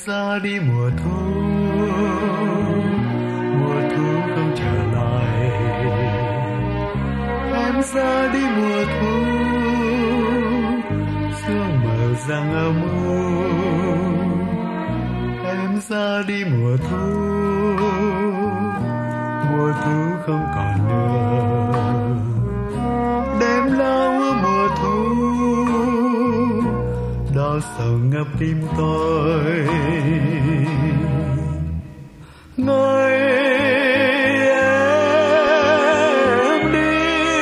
ra đi mùa thu không trở lại. Em ra đi mùa thu, sương mờ giăng âm u. Em ra đi mùa thu không còn nữa. Đêm lao mùa thu, đau sầu ngập tim tôi. Ngày em đi,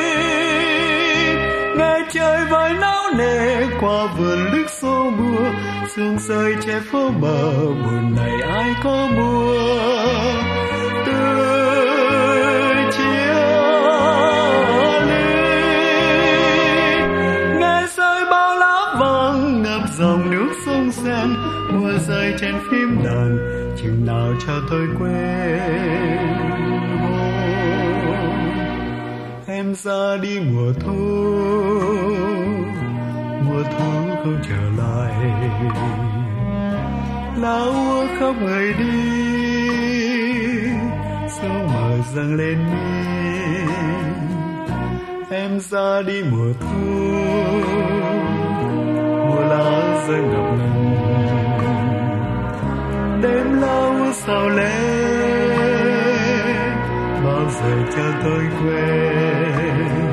ngày trời vơi náo nề qua vườn lức xô mưa. Sương rơi che phố bờ, buồn này ai có mua. Từ chia ly, nghe rơi bao lá vàng ngập dòng nước sông Sen. Mùa rơi trên phím đàn, chừng nào cho tôi quên hôn. Em ra đi mùa thu không trở lại. Lá úa khóc người đi, sương mờ dâng lên mi. Em ra đi mùa thu, mùa lá rơi ngập ngừng. Đêm lá úa sao lên, bao giờ cho tôi quên.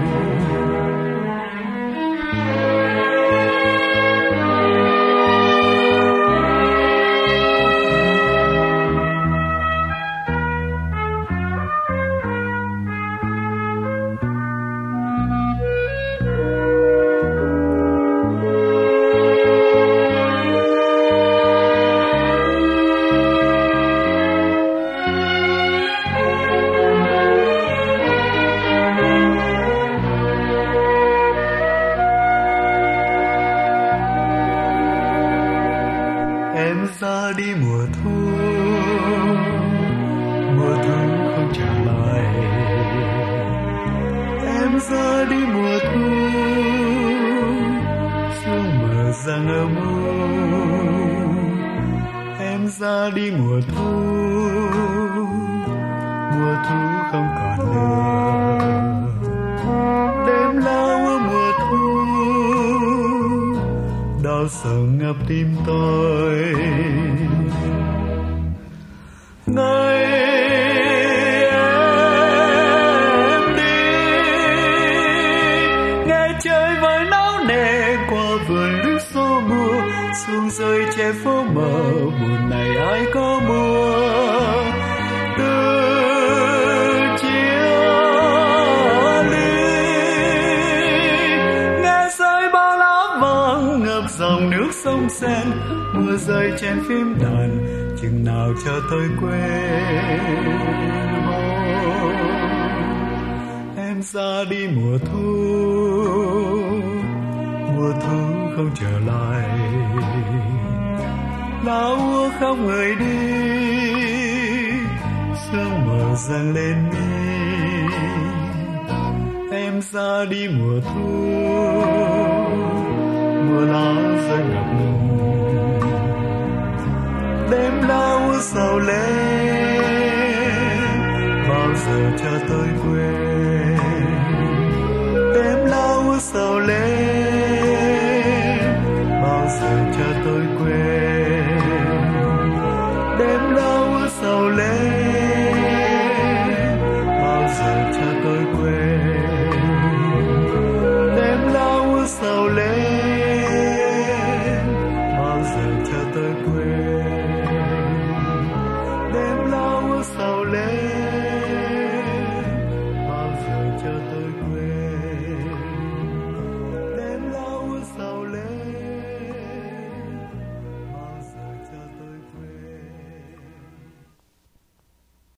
Em ra đi mùa thu không trở lại. Em ra đi mùa thu, sương mờ giăng âm u. Em ra đi mùa thu không còn nữa. Đêm lao mùa thu, đau sầu ngập tim tôi. Ngày em đi, ngày trời vơi náo nề qua vườn lức xô mưa. Sương rơi che phố mờ, buồn này ai có mua. Từ chia ly, nghe rơi bao lá vàng ngập dòng nước sông Sen. Mưa rơi trên phím đàn, chừng nào cho tôi quên hôn. Em ra đi mùa thu không trở lại. Lá úa khóc người đi, sương mờ dâng lên mi. Em ra đi mùa thu, mùa lá rơi ngập ngừng. Đêm lá úa sầu lên, bao giờ cho tôi quên. Đêm lá úa sầu lên,